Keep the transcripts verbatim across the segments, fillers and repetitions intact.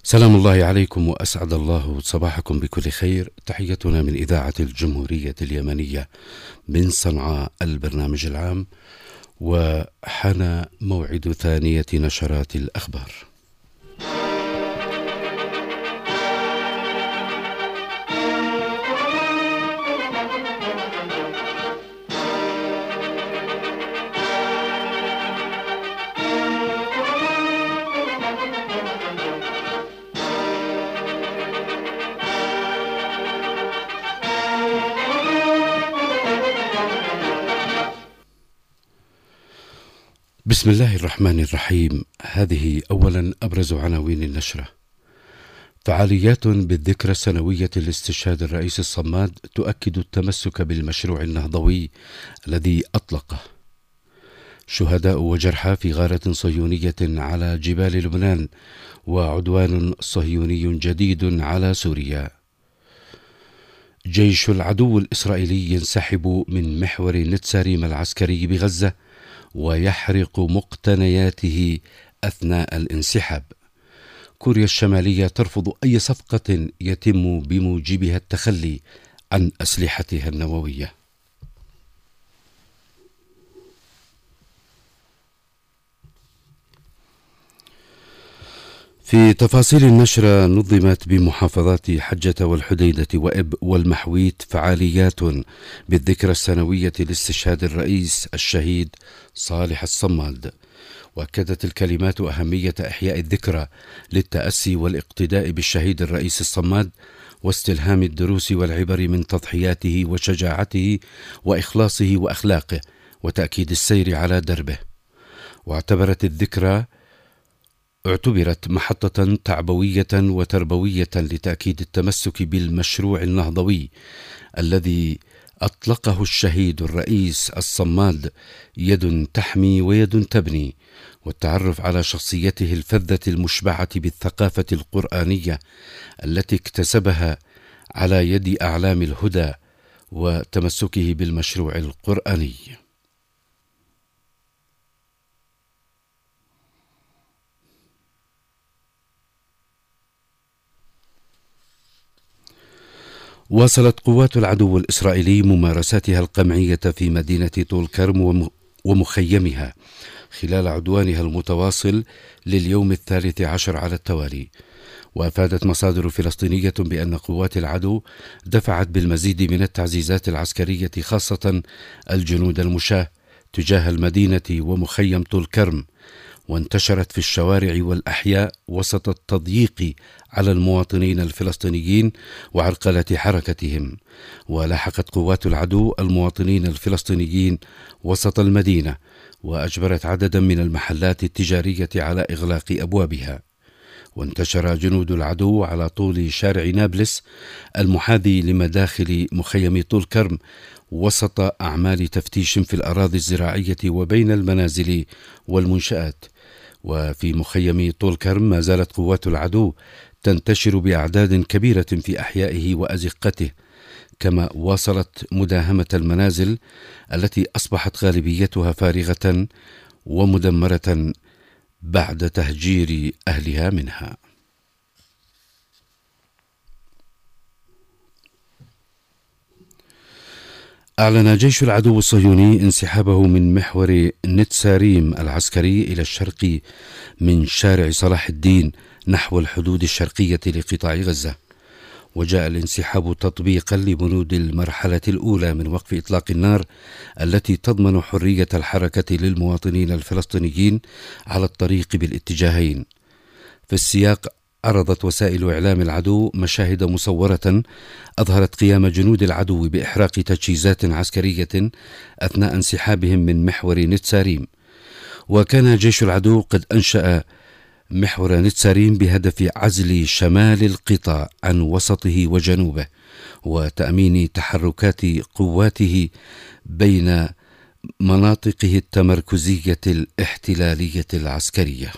سلام الله عليكم وأسعد الله صباحكم بكل خير. تحيتنا من إذاعة الجمهورية اليمنية من صنعاء البرنامج العام، وحان موعد ثانية نشرات الأخبار. بسم الله الرحمن الرحيم. هذه أولا أبرز عناوين النشرة. فعاليات بالذكرى السنوية لاستشهاد الرئيس الصماد تؤكد التمسك بالمشروع النهضوي الذي أطلقه. شهداء وجرحى في غارة صهيونية على جبال لبنان، وعدوان صهيوني جديد على سوريا. جيش العدو الإسرائيلي ينسحب من محور نتساريم العسكري بغزة ويحرق مقتنياته أثناء الانسحاب. كوريا الشمالية ترفض أي صفقة يتم بموجبها التخلي عن أسلحتها النووية. في تفاصيل النشرة، نظمت بمحافظات حجة والحديدة وإب والمحويت فعاليات بالذكرى السنوية لاستشهاد الرئيس الشهيد صالح الصماد. وأكدت الكلمات أهمية إحياء الذكرى للتأسي والاقتداء بالشهيد الرئيس الصماد، واستلهام الدروس والعبر من تضحياته وشجاعته وإخلاصه وأخلاقه، وتأكيد السير على دربه. واعتبرت الذكرى اعتبرت محطة تعبوية وتربوية لتأكيد التمسك بالمشروع النهضوي الذي أطلقه الشهيد الرئيس الصماد، يد تحمي ويد تبني، والتعرف على شخصيته الفذة المشبعة بالثقافة القرآنية التي اكتسبها على يد أعلام الهدى، وتمسكه بالمشروع القرآني. واصلت قوات العدو الإسرائيلي ممارساتها القمعية في مدينة طول كرم ومخيمها خلال عدوانها المتواصل لليوم الثالث عشر على التوالي. وأفادت مصادر فلسطينية بأن قوات العدو دفعت بالمزيد من التعزيزات العسكرية، خاصة الجنود المشاة، تجاه المدينة ومخيم طول كرم، وانتشرت في الشوارع والأحياء وسط التضييق على المواطنين الفلسطينيين وعرقلة حركتهم. ولاحقت قوات العدو المواطنين الفلسطينيين وسط المدينة، وأجبرت عددا من المحلات التجارية على إغلاق أبوابها. وانتشر جنود العدو على طول شارع نابلس المحاذي لمداخل مخيم طول كرم وسط أعمال تفتيش في الأراضي الزراعية وبين المنازل والمنشآت. وفي مخيم طول كرم ما زالت قوات العدو تنتشر بأعداد كبيرة في أحيائه وأزقته، كما واصلت مداهمة المنازل التي أصبحت غالبيتها فارغة ومدمرة بعد تهجير أهلها منها. أعلن جيش العدو الصهيوني انسحابه من محور نتساريم العسكري إلى الشرق من شارع صلاح الدين نحو الحدود الشرقية لقطاع غزة. وجاء الانسحاب تطبيقا لبنود المرحلة الأولى من وقف إطلاق النار التي تضمن حرية الحركة للمواطنين الفلسطينيين على الطريق بالاتجاهين. في السياق، عرضت وسائل إعلام العدو مشاهد مصورة أظهرت قيام جنود العدو بإحراق تجهيزات عسكرية أثناء انسحابهم من محور نتساريم. وكان جيش العدو قد أنشأ محور نتساريم بهدف عزل شمال القطاع عن وسطه وجنوبه، وتأمين تحركات قواته بين مناطقه التمركزية الاحتلالية العسكرية.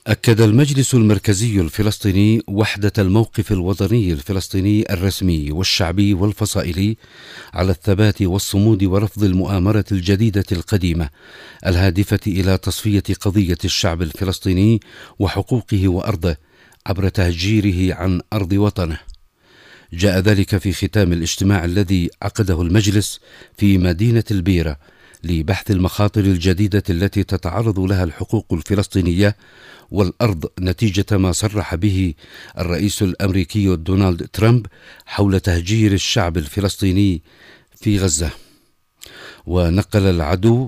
أكد المجلس المركزي الفلسطيني وحدة الموقف الوطني الفلسطيني الرسمي والشعبي والفصائلي على الثبات والصمود ورفض المؤامرة الجديدة القديمة الهادفة إلى تصفية قضية الشعب الفلسطيني وحقوقه وأرضه عبر تهجيره عن أرض وطنه. جاء ذلك في ختام الاجتماع الذي عقده المجلس في مدينة البيرة لبحث المخاطر الجديدة التي تتعرض لها الحقوق الفلسطينية والأرض نتيجة ما صرح به الرئيس الأمريكي دونالد ترامب حول تهجير الشعب الفلسطيني في غزة. ونقل العدو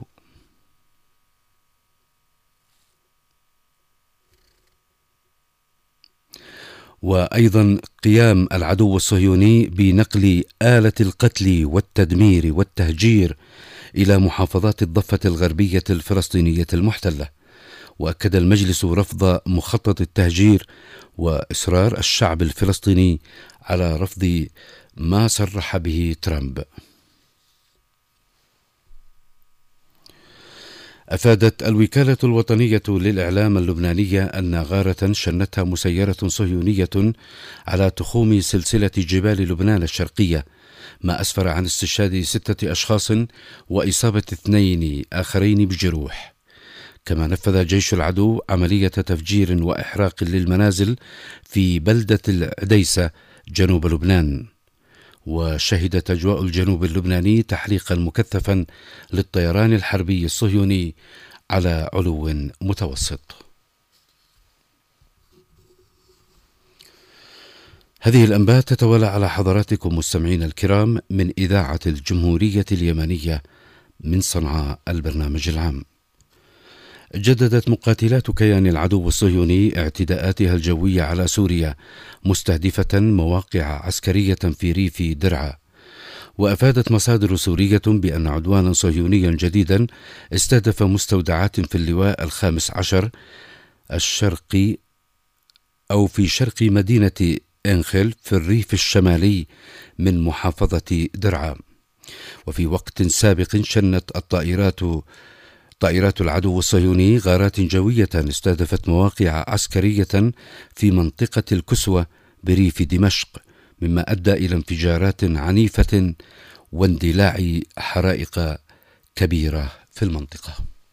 وأيضا قيام العدو الصهيوني بنقل آلة القتل والتدمير والتهجير إلى محافظات الضفة الغربية الفلسطينية المحتلة. وأكد المجلس رفض مخطط التهجير وإصرار الشعب الفلسطيني على رفض ما صرح به ترامب. أفادت الوكالة الوطنية للإعلام اللبنانية أن غارة شنتها مسيرة صهيونية على تخوم سلسلة جبال لبنان الشرقية ما أسفر عن استشهاد ستة أشخاص وإصابة اثنين آخرين بجروح. كما نفذ جيش العدو عملية تفجير وإحراق للمنازل في بلدة العديسة جنوب لبنان. وشهدت أجواء الجنوب اللبناني تحريقا مكثفا للطيران الحربي الصهيوني على علو متوسط. هذه الأنباء تتوالى على حضراتكم مستمعين الكرام من إذاعة الجمهورية اليمنية من صنعاء البرنامج العام. جددت مقاتلات كيان العدو الصهيوني اعتداءاتها الجوية على سوريا مستهدفة مواقع عسكرية في ريف درعا. وأفادت مصادر سورية بأن عدوانا صهيونيا جديدا استهدف مستودعات في اللواء الخامس عشر الشرقي أو في شرق مدينة إنخل في الريف الشمالي من محافظة درعا. وفي وقت سابق شنت الطائرات طائرات العدو الصهيوني غارات جوية استهدفت مواقع عسكرية في منطقة الكسوة بريف دمشق، مما أدى إلى انفجارات عنيفة واندلاع حرائق كبيرة في المنطقة.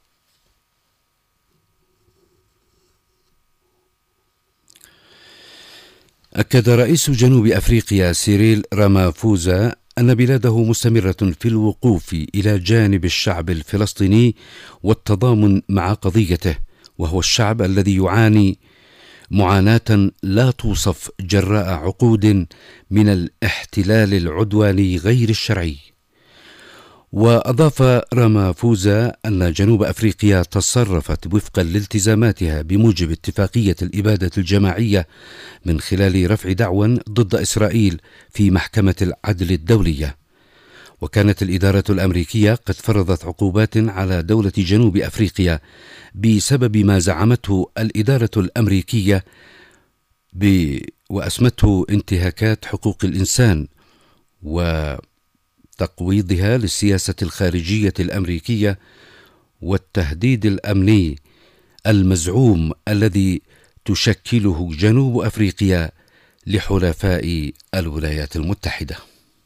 أكد رئيس جنوب أفريقيا سيريل رامافوزا أن بلاده مستمرة في الوقوف إلى جانب الشعب الفلسطيني والتضامن مع قضيته، وهو الشعب الذي يعاني معاناة لا توصف جراء عقود من الاحتلال العدواني غير الشرعي. وأضاف رامافوزا أن جنوب أفريقيا تصرفت وفقا لالتزاماتها بموجب اتفاقية الإبادة الجماعية من خلال رفع دعوى ضد إسرائيل في محكمة العدل الدولية. وكانت الإدارة الأمريكية قد فرضت عقوبات على دولة جنوب أفريقيا بسبب ما زعمته الإدارة الأمريكية وأسمته انتهاكات حقوق الإنسان وتقويضها للسياسة الخارجية الأمريكية والتهديد الأمني المزعوم الذي تشكله جنوب أفريقيا لحلفاء الولايات المتحدة.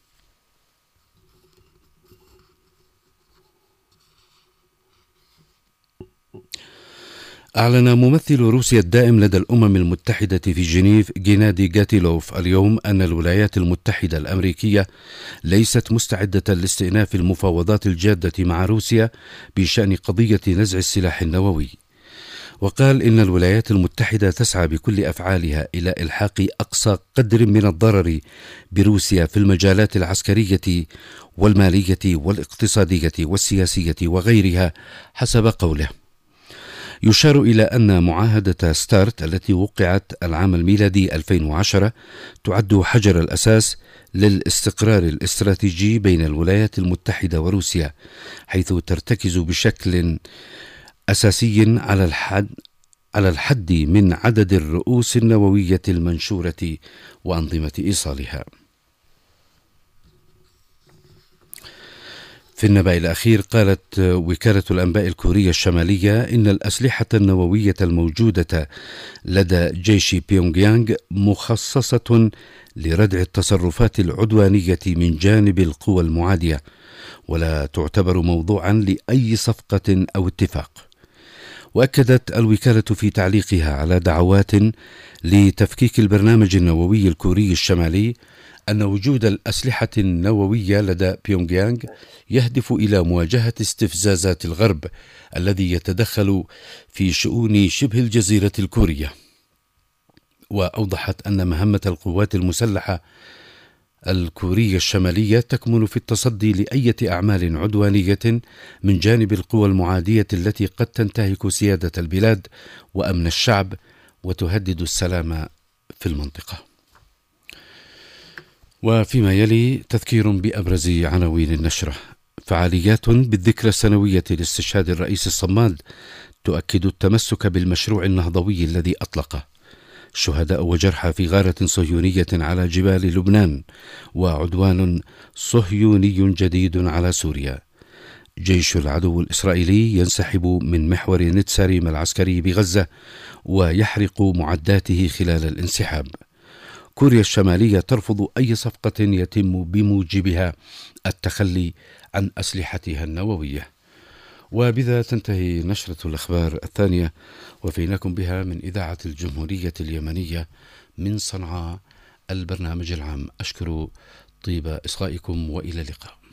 أعلن ممثل روسيا الدائم لدى الأمم المتحدة في جنيف جينادي غاتيلوف اليوم أن الولايات المتحدة الأمريكية ليست مستعدة لاستئناف المفاوضات الجادة مع روسيا بشأن قضية نزع السلاح النووي. وقال إن الولايات المتحدة تسعى بكل أفعالها إلى إلحاق أقصى قدر من الضرر بروسيا في المجالات العسكرية والمالية والاقتصادية والسياسية وغيرها حسب قوله. يشار إلى أن معاهدة ستارت التي وقعت العام الميلادي ألفين وعشرة تعد حجر الأساس للاستقرار الاستراتيجي بين الولايات المتحدة وروسيا، حيث ترتكز بشكل أساسي على الحد على الحد من عدد الرؤوس النووية المنشورة وأنظمة إيصالها. في النبأ الأخير قالت وكالة الأنباء الكورية الشمالية إن الأسلحة النووية الموجودة لدى جيش بيونغ يانغ مخصصة لردع التصرفات العدوانية من جانب القوى المعادية، ولا تعتبر موضوعا لأي صفقة أو اتفاق. وأكدت الوكالة في تعليقها على دعوات لتفكيك البرنامج النووي الكوري الشمالي أن وجود الأسلحة النووية لدى بيونغ يانغ يهدف إلى مواجهة استفزازات الغرب الذي يتدخل في شؤون شبه الجزيرة الكورية. وأوضحت أن مهمة القوات المسلحة الكورية الشمالية تكمن في التصدي لأي أعمال عدوانية من جانب القوى المعادية التي قد تنتهك سيادة البلاد وأمن الشعب وتهدد السلام في المنطقة. وفيما يلي تذكير بأبرز عناوين النشرة. فعاليات بالذكرى السنوية لاستشهاد الرئيس الصماد تؤكد التمسك بالمشروع النهضوي الذي أطلقه. شهداء وجرحى في غارة صهيونية على جبال لبنان، وعدوان صهيوني جديد على سوريا. جيش العدو الإسرائيلي ينسحب من محور نتساريم العسكري بغزة ويحرق معداته خلال الانسحاب. كوريا الشمالية ترفض أي صفقة يتم بموجبها التخلي عن أسلحتها النووية. وبذا تنتهي نشرة الأخبار الثانية، وفيناكم بها من إذاعة الجمهورية اليمنية من صنعاء البرنامج العام. أشكر طيب إصغائكم وإلى اللقاء.